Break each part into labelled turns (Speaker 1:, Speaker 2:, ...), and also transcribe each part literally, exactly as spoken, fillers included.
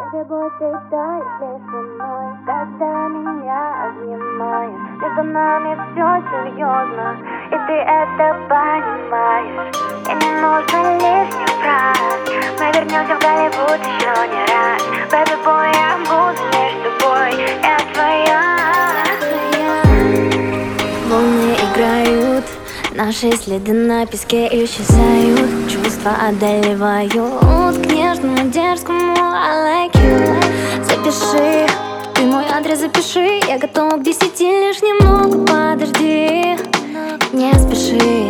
Speaker 1: Бэби-бой, ты таешь лишь со мной, когда меня обнимаешь. Между нами все серьезно, и ты это понимаешь. И не нужно лишних фраз, мы вернемся в Голливуд еще не раз. Бэби-бой, я буду лишь тобой, я твоя.
Speaker 2: Волны играют, наши следы на песке исчезают, чувства одолевают. К нежному, дерзкому I like you. Запиши, ты мой адрес запиши. Я готова к десяти, лишь немного подожди. Не спеши.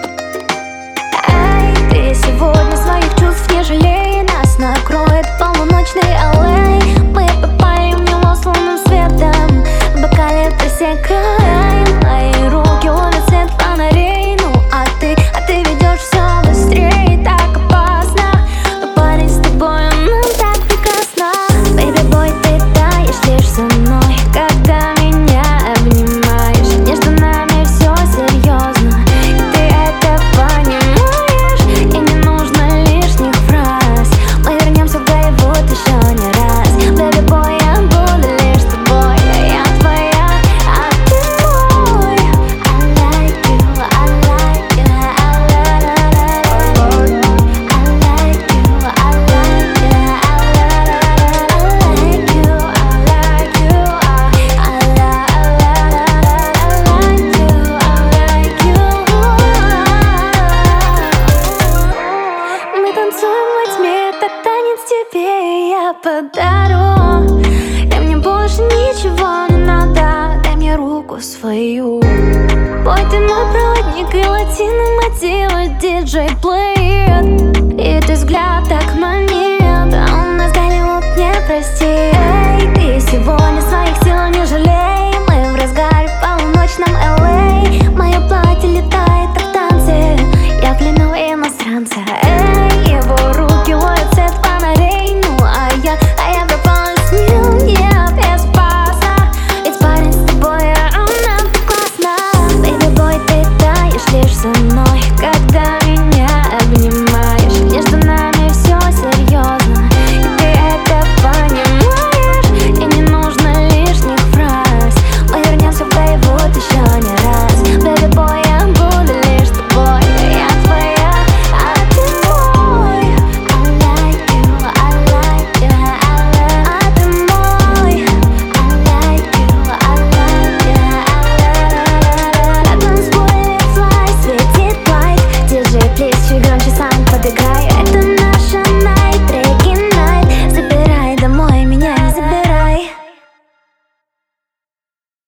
Speaker 2: Эй, ты сегодня своих чувств не жалей. Нас накроет полуночный аллей. Мы попали в него с лунным светом, в бокале просекаем. Мои руки ловят свет фонарей. Ну а ты, а ты ведешь все быстрее. Так опасно, но парень с тобой, ну так прекрасно. Бэйби-бой, ты таешь лишь со мной, когда меня обнимаешь. Между нами все серьезно, и ты это понимаешь. И не нужно лишних фраз, мы вернемся в Голливуд еще не раз. Бэйби-бой, я буду лишь тобой, я твоя, а ты мой. I like you, I like you, I like you, I like you, I like you, I like you, I like you. Мы танцуем во тьме, этот танец тебе я подарю. И мне больше ничего не надо, дай мне руку свою. Бой, ты мой проводник и латинный мотив, диджей плеет. И ты взгляд так манит, а у нас Голливуд не простит.